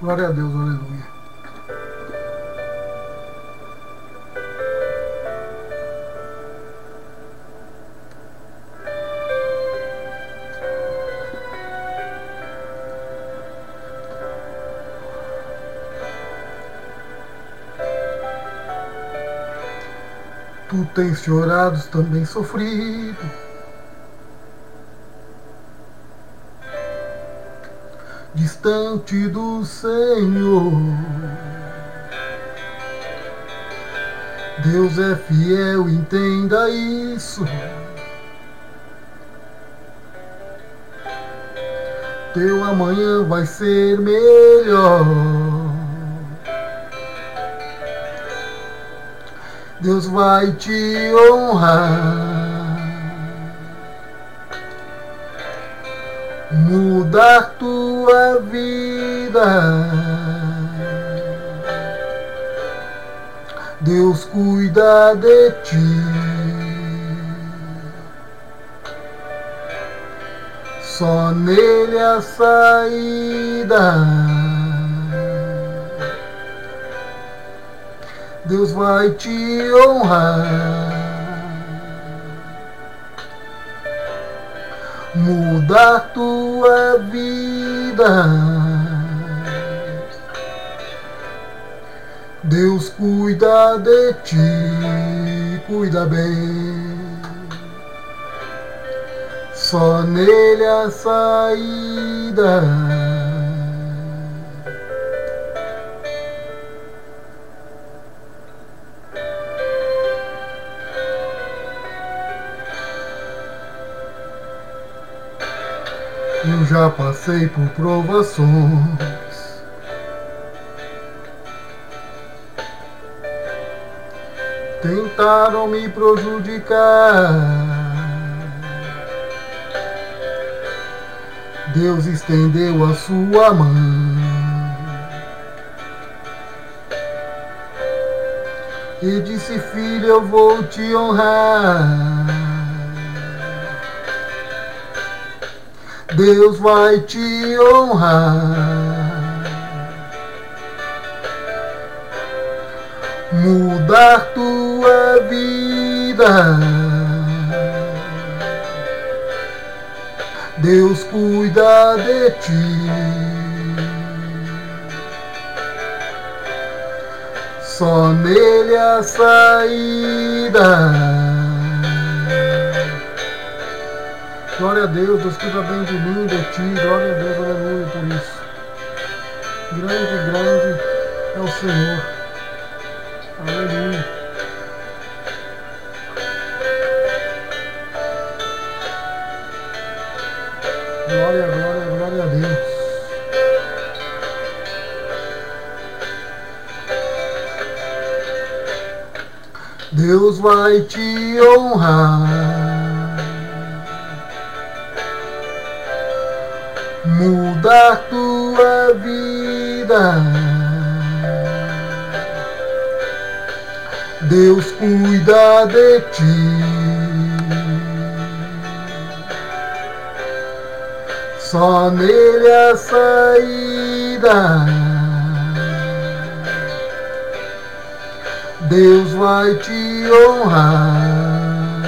Glória a Deus, aleluia. Tu tens chorado, também sofrido, distante do Senhor. Deus é fiel, entenda isso. Teu amanhã vai ser melhor. Deus vai te honrar, mudar tua vida. Deus cuida de ti. Só nele a saída. Deus vai te honrar, mudar tua vida. Deus cuida de ti, cuida bem. Só nele a saída. Eu já passei por provações, tentaram me prejudicar. Deus estendeu a sua mão e disse: filho, eu vou te honrar. Deus vai te honrar, mudar tua vida. Deus cuida de ti. Só nele a saída. Glória a Deus, Deus cuida bem de mim, de ti. Glória a Deus, aleluia por isso. Grande, grande é o Senhor. Aleluia. Glória, glória, glória a Deus. Deus vai te honrar, mudar tua vida. Deus cuida de ti. Só nele a saída. Deus vai te honrar,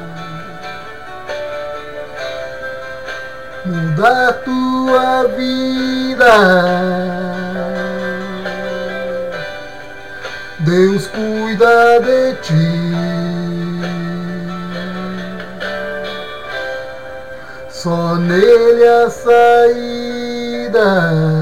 mudar tua vida. Deus cuida de ti. Só nele a saída.